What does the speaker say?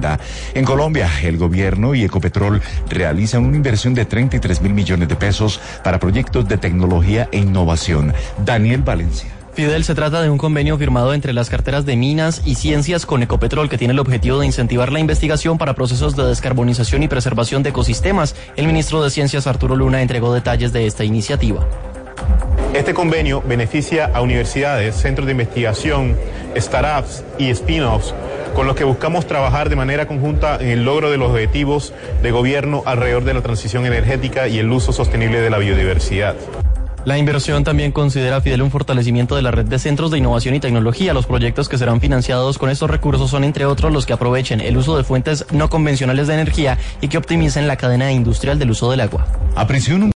vivienda. En Colombia, el gobierno y Ecopetrol realizan una inversión de 33.000 millones de pesos para proyectos de tecnología e innovación. Daniel Valencia. Fidel, se trata de un convenio firmado entre las carteras de Minas y Ciencias con Ecopetrol, que tiene el objetivo de incentivar la investigación para procesos de descarbonización y preservación de ecosistemas. El ministro de Ciencias, Arturo Luna, entregó detalles de esta iniciativa. Este convenio beneficia a universidades, centros de investigación, startups y spin-offs, con los que buscamos trabajar de manera conjunta en el logro de los objetivos de gobierno alrededor de la transición energética y el uso sostenible de la biodiversidad. La inversión también considera, Fidel, un fortalecimiento de la red de centros de innovación y tecnología. Los proyectos que serán financiados con estos recursos son, entre otros, los que aprovechen el uso de fuentes no convencionales de energía y que optimicen la cadena industrial del uso del agua.